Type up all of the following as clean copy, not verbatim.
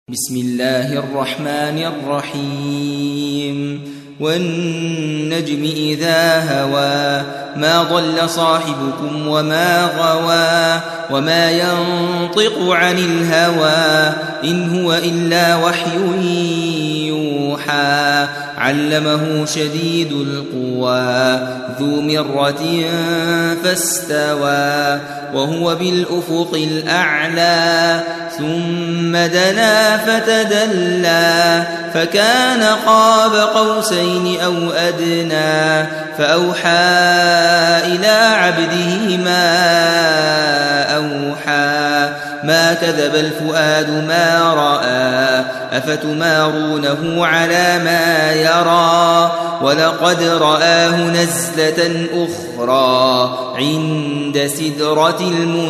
بسم الله الرحمن الرحيم والنجم إذا هوى ما ضل صاحبكم وما غوى وما ينطق عن الهوى إن هو إلا وحي يوحى علمه شديد القوى ذو مرة فاستوى وهو بالأفق الأعلى ثم دنا فتدلى فكان قاب قوسين أو أدنى فأوحى إلى عبده ما أوحى ما كذب الفؤاد ما رأى أفتمارونه على ما يرى ولقد رآه نزلة أخرى عند سدرة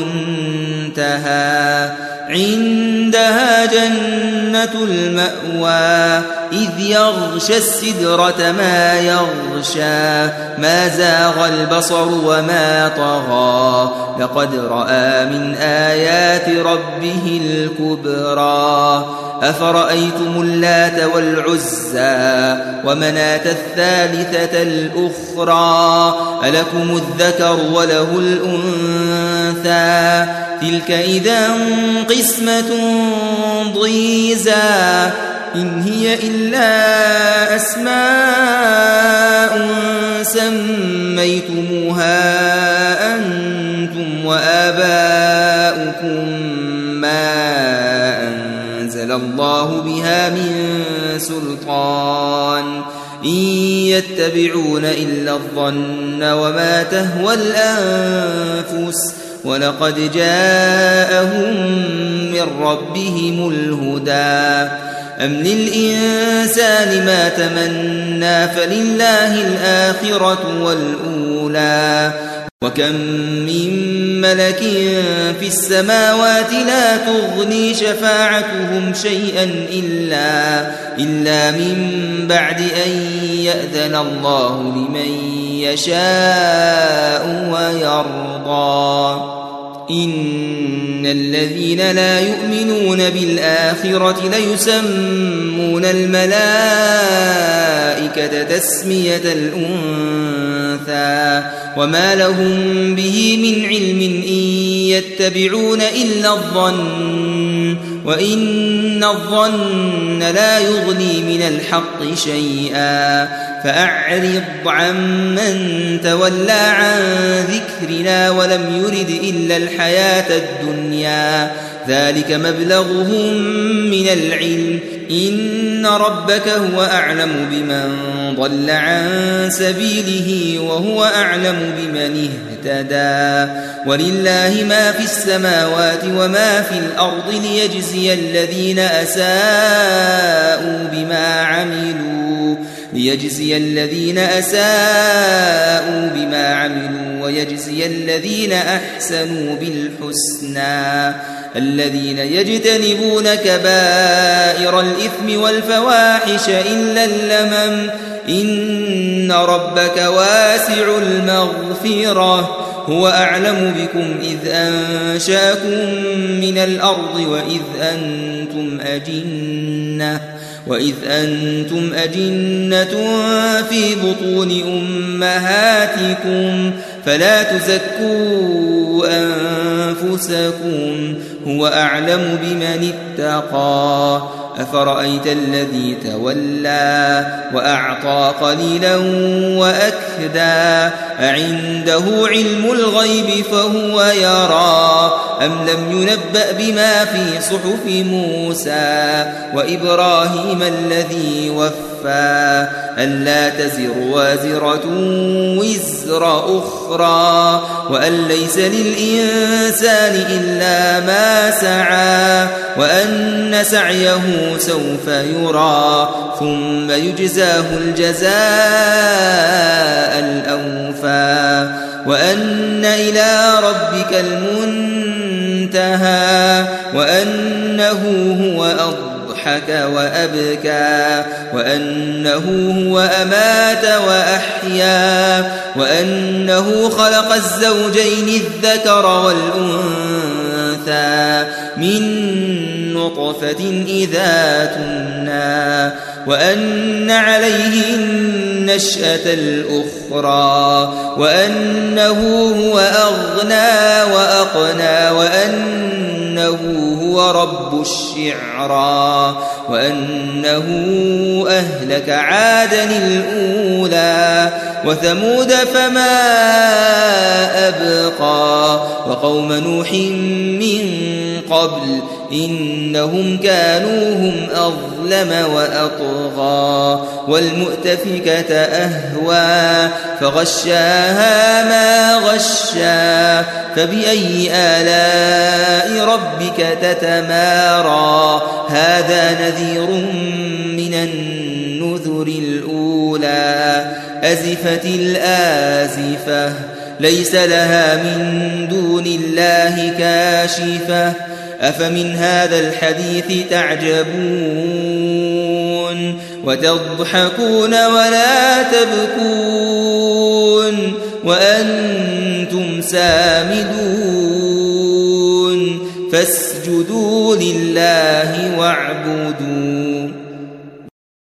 المنتهى عندها جنة المأوى إذ يغشى السدرة ما يغشى ما زاغ البصر وما طغى لقد رأى من آيات ربه الكبرى أفرأيتم اللات والعزى ومناة الثالثة الأخرى ألكم الذكر وله الأنثى تلك إذا قسمة ضيزى إن هي إلا أسماء سميتموها أنتم وآباؤكم ما أنزل الله بها من سلطان إن يتبعون إلا الظن وما تهوى الأنفس ولقد جاءهم من ربهم الهدى أم للإنسان ما تمنى فلله الآخرة والأولى وكم من ملك في السماوات لا تغني شفاعتهم شيئا إلا من بعد أن يأذن الله لمن يشاء ويرضى إن الذين لا يؤمنون بالآخرة ليسمون الملائكة تسمية الأنثى وما لهم به من علم إن يتبعون إلا الظن وإن الظن لا يغني من الحق شيئا فأعرض عمن تولى عن ذكرنا ولم يرد إلا الحياة الدنيا ذلك مبلغهم من العلم إن ربك هو أعلم بمن ضل عن سبيله وهو أعلم بمن اهتدى ولله ما في السماوات وما في الأرض ليجزي الذين أساءوا بما عملوا ويجزي الذين أحسنوا بالحسنى الذين يجتنبون كبائر الإثم والفواحش إلا اللمم إن ربك واسع المغفرة هو أعلم بكم إذ أنشأكم من الأرض وإذ أنتم أجنة في بطون أمهاتكم فلا تزكوا أنفسكم هو أعلم بمن اتقى أفرأيت الذي تولى وأعطى قليلا وأكدى أعنده علم الغيب فهو يرى أم لم ينبأ بما في صحف موسى وإبراهيم الذي وفى ألا تزر وازرة وزر أخرى وأن ليس للإنسان إلا ما سعى وأن سعيه سوف يرى ثم يجزاه الجزاء الأوفى وأن إلى ربك المنتهى وأنه هو أضحك وأبكى وأنه هو أمات وأحيا وأنه خلق الزوجين الذكر والأنثى من نطفة إذا تمنى وأن عليه النشأة الأخرى وأنه هو أغنى وأقنى وأنه هو رب الشعرى وأنه أهلك عادا الأولى وثمود فما أبقى وقوم نوح من قبل إنهم كانوا هم أظلم وأطغى والمؤتفكة أهوى فغشاها ما غشى فبأي آلاء ربك تتمارى هذا نذير من النذر الأولى أزفت الآزفة ليس لها من دون الله كاشفة أفمن هذا الحديث تعجبون وتضحكون ولا تبكون وأنتم سامدون فاسجدوا لله واعبدوا